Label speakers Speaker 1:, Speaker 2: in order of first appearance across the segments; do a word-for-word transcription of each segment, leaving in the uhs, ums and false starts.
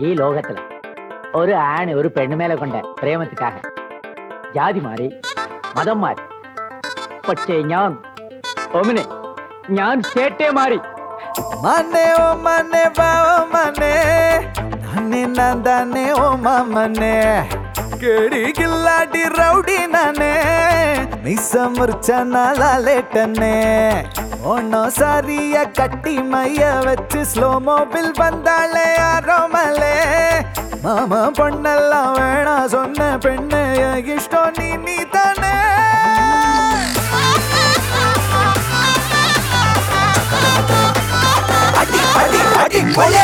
Speaker 1: ഈ ലോകത്തില് ഒരു ആണ് ഒരു പെണ്ണു മേലെ കൊണ്ട് പ്രേമത്തിക്കാക ജാതി മാറി മതം മാറി പക്ഷേ ഞാൻ ഒമിനെ ഞാൻ ചേട്ടേ മാറി
Speaker 2: മനെ ഓ മനെ ബാവ മനെ നന്നെ നന്ദനെ ഓ മമനെ കേടി കില്ലാടി റൗഡി നനെ മിസ മുർച്ചന ലാലേട്ടനെ ഓണോ സാരിയ കട്ടി മയ്യ വെച്ച് സ്ലോ മോബിൽ വந்தாளே ആരോമലേ മാമ പൊണ്ണെല്ലാം വേണ சொன்ன പെണ്ണെ ഇഷ്ടോ നീ നീ തന്നെ അടി അടി അടി കൊലേ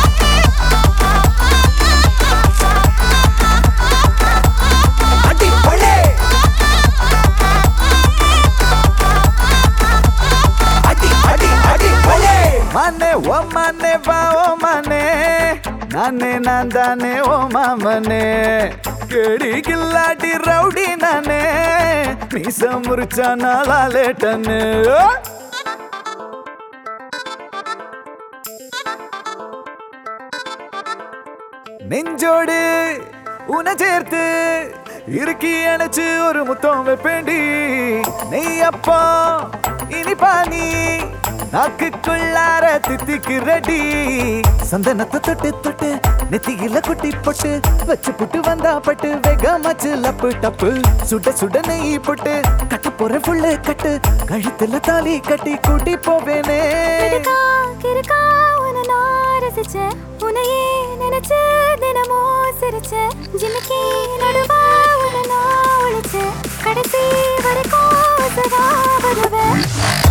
Speaker 2: Mane o mane va o mane nane nandane o mamane kedi killadi rowdy nane misa murchana laletane நெஞ்சோடு உன சேர்த்து இறுக்கி அணைச்சு ஒரு முத்தம் வைப்பேண்டி நெய் அப்பா இனிப்பா நீ நாக்குக்குள்ளார தித்திக்கு ரெடி சந்தனத்தை தொட்டு தொட்டு நெத்தியில குட்டி போட்டு வச்சு புட்டு வந்தா பட்டு வேகமாச்சு லப்பு டப்பு சுட சுட நெய் போட்டு கட்டு போற புள்ளு கட்டு கழுத்துல தாலி கட்டி கூட்டி போவேனே
Speaker 3: கிருக்கா உன நான் ரசிச்சேன் உனையே நினைச்சு தினமோ சிரிச்சேன் ஜிமிக்கி நடுவா உன நான் ஒழிச்சேன் கடைசி வரைக்கும் சதா வருவேன்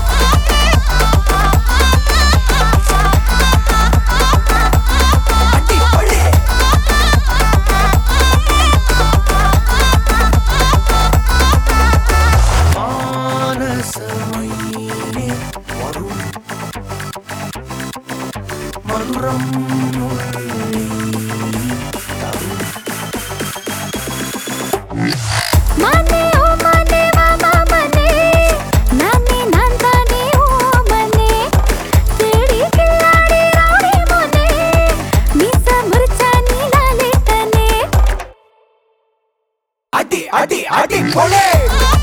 Speaker 3: Mane o mane mama mane nane nandane o mane kedi killadi rowdy mane misa murchani laletane
Speaker 2: adi adi adi kole